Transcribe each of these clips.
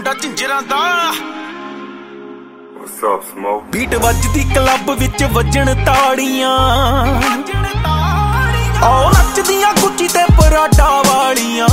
ਮੁੰਡਾ ਝਿੰਜਰਾਂ ਦਾ। What's up, Smoke? ਬੀਟ ਵੱਜਦੀ ਕਲੱਬ ਵਿੱਚ ਵੱਜਣ ਤਾੜੀਆਂ, ਆਓ ਨੱਚਦੀਆਂ ਗੁੱਚੀ ਤੇ ਪਰਾਡਾ ਵਾਲੀਆਂ।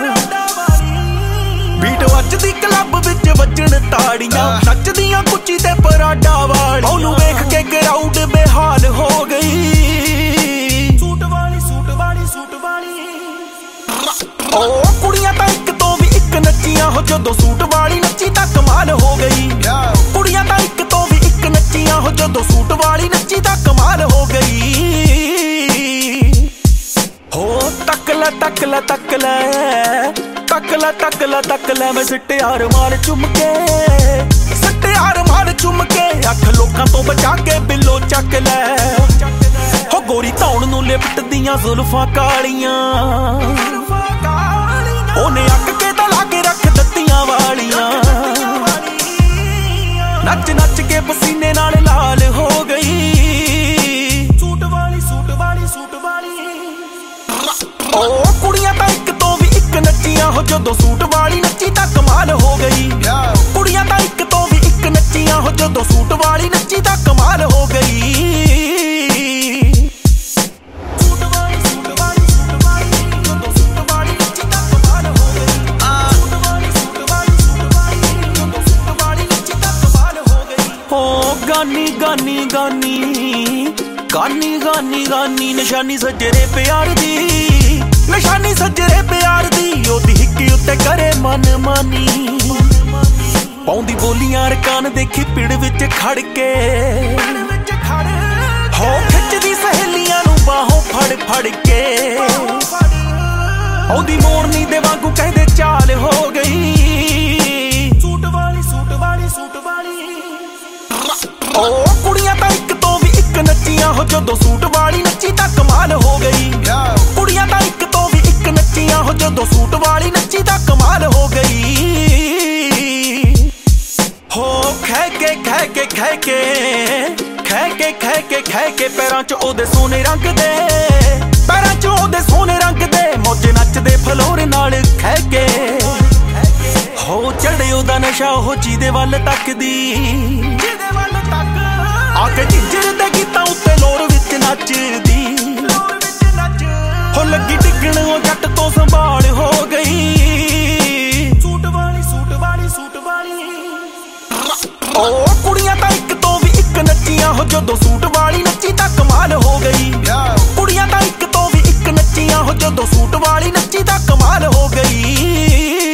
ਬੀਟ ਵੱਜਦੀ ਕਲੱਬ ਵਿੱਚ ਵੱਜਣ ਤਾੜੀਆਂ, ਨੱਚਦੀਆਂ ਗੁੱਚੀ ਤੇ ਪਰਾਡਾ ਵਾਲੀਆਂ। ਉਹਨੂੰ ਵੇਖ ਕੇ ਕਰਾਊਡ ਬੇਹਾਲ ਹੋ ਗਈ। ਸੂਟ ਵਾਲੀ ਸੂਟ ਵਾਲੀ ਸੂਟ ਵਾਲੀ। ਓ ਕੁੜੀਆਂ ਤਾਂ ਇੱਕ ਤੋਂ ਵੀ ਇੱਕ ਨੱਚੀਆਂ ਹੋ, ਜਦੋਂ ਸੂਟ ਵਾਲੀ ਨੱਚੀ ਤਾਂ ਕਮਾਲ ਹੋ ਗਈ। ਕੁੜੀਆਂ ਤਾਂ ਇੱਕ ਤੋਂ ਵੀ ਇੱਕ ਨੱਚੀਆਂ ਹੋ, ਜਦੋਂ ਸੂਟ ਵਾਲੀ ਨੱਚੀ ਤਾਂ ਕਮਾਲ ਹੋ ਗਈ। ਹੋ ਤੱਕ ਲੈ ਤੱਕ ਲੈ ਤੱਕ ਲੈ ਤੱਕ ਲੈ ਤੱਕ ਲੈ ਤੱਕ ਲੈ, ਮੈਂ ਸਿੱਟਿਆਰ ਮਾਰ ਚੁੰਮ ਕੇ, ਸਿੱਟਿਆਰ ਮਾਰ ਚੁੰਮ ਕੇ। ਅੱਖ ਲੋਕਾਂ ਤੋਂ ਬਚਾ ਕੇ ਬਿੱਲੋ ਚੱਕ ਲੈ। ਹੋ ਗੋਰੀ ਧੌਣ ਨੂੰ ਲਿਪਟਦੀਆਂ ਜ਼ੁਲਫਾਂ ਕਾਲੀਆਂ, ਉਹਨੇ ਅੱਕ ਕੇ ਤਾਂ ਲਾ ਕੇ ਰੱਖ ਦਿੱਤੀਆਂ ਵਾਲੀਆਂ। ਨੱਚ ਨੱਚ ਕੇ ਪਸੀਨੇ ਨਾਲ ਲਾਲ ਹੋ ਗਈ। ਸੂਟ ਵਾਲੀ ਸੂਟ ਵਾਲੀ ਸੂਟ ਵਾਲੀ। ਓ ਕੁੜੀਆਂ ਤਾਂ ਇੱਕ ਤੋਂ ਵੀ ਇੱਕ ਨੱਚੀਆਂ ਹੋ, ਜਦੋਂ ਸੂਟ ਵਾਲੀ ਨੱਚੀ ਤਾਂ ਕਮਾਲ ਹੋ ਗਈ। ਕੁੜੀਆਂ ਤਾਂ ਇੱਕ ਤੋਂ ਵੀ ਇੱਕ ਨੱਚੀਆਂ ਹੋ, ਜਦੋਂ ਸੂਟ ਵਾਲੀ ਨੱਚੀ ਤਾਂ ਕਮਾਲ ਹੋ ਗਈ। ਗਾਨੀ ਗਾਨੀ ਗਾਨੀ ਗਾਨੀ ਗਾਨੀ ਗਾਨੀ, ਨਿਸ਼ਾਨੀ ਸੱਜਰੇ ਪਿਆਰ ਦੀ, ਨਿਸ਼ਾਨੀ ਸੱਜਰੇ ਪਿਆਰ ਦੀ। ਉਹਦੀ ਹਿੱਕੀ ਉੱਤੇ ਕਰੇ ਮਨ ਮਾਨੀ, ਪਾਉਂਦੀ ਬੋਲੀਆਂ ਰਕਾਨ ਦੇਖੀ ਪਿੜ ਵਿੱਚ ਖੜ ਕੇ। ਹੋ ਖਿੱਚਦੀ ਸਹੇਲੀਆਂ ਨੂੰ ਬਾਹੋਂ ਫੜ ਫੜ ਕੇ। ਉਹਦੀ ਮੋਰਨੀ ਦੇ ਵਾਂਗੂ ਕਹਿੰਦੇ ਚਾਲ ਹੋ ਗਈ। ਸੂਟ ਵਾਲੀ ਸੂਟ ਵਾਲੀ ਸੂਟ ਵਾਲੀ। ਓ ਕੁੜੀਆਂ ਤਾਂ ਇੱਕ ਤੋਂ ਵੀ ਇੱਕ ਨੱਚੀਆਂ ਹੋ, ਜਦੋਂ ਸੂਟ ਵਾਲੀ ਨੱਚੀ ਤਾਂ ਕਮਾਲ ਹੋ ਗਈ। ਕੁੜੀਆਂ ਤਾਂ ਇੱਕ ਤੋਂ ਵੀ ਇੱਕ ਨੱਚੀਆਂ ਹੋ, ਜਦੋਂ ਸੂਟ ਵਾਲੀ ਨੱਚੀ ਤਾਂ ਕਮਾਲ ਹੋ ਗਈ। ਹੋ ਖਹਿ ਕੇ ਖਹਿ ਕੇ ਖਹਿ ਕੇ ਖਹਿ ਕੇ ਖਹਿ ਕੇ ਖਹਿ ਕੇ, ਪੈਰਾਂ 'ਚ ਉਹਦੇ ਸੋਨੇ ਰੰਗ ਦੇ, ਪੈਰਾਂ 'ਚ ਉਹਦੇ ਸੋਨੇ ਰੰਗ ਦੇ। ਮੌਜੇ ਨੱਚਦੇ ਫਲੋਰ ਨਾਲ ਖਹਿ ਕੇ। ਹੋ ਚੜ੍ਹੇ ਉਹਦਾ ਨਸ਼ਾ, ਉਹ ਜਿਹਦੇ ਵੱਲ ਤੱਕਦੀ, ਆ ਕੇ ਝਿੰਜਰ ਦੇ ਗੀਤਾਂ ਉੱਤੇ ਲੋਰ ਵਿੱਚ ਨੱਚਦੀ। ਹੋ ਲੱਗੀ ਡਿੱਗਣ ਉਹ ਜੱਟ ਤੋਂ ਸੰਭਾਲ ਹੋ ਗਈ। ਸੂਟ ਵਾਲੀ ਸੂਟ ਵਾਲੀ ਸੂਟ ਵਾਲੀ। ਓ ਕੁੜੀਆਂ ਤਾਂ ਇੱਕ ਤੋਂ ਵੀ ਇੱਕ ਨੱਚੀਆਂ ਹੋ, ਜਦੋਂ ਸੂਟ ਵਾਲੀ ਨੱਚੀ ਤਾਂ ਕਮਾਲ ਹੋ ਗਈ। ਕੁੜੀਆਂ ਤਾਂ ਇੱਕ ਤੋਂ ਵੀ ਇੱਕ ਨੱਚੀਆਂ ਹੋ, ਜਦੋਂ ਸੂਟ ਵਾਲੀ ਨੱਚੀ ਤਾਂ ਕਮਾਲ ਹੋ ਗਈ।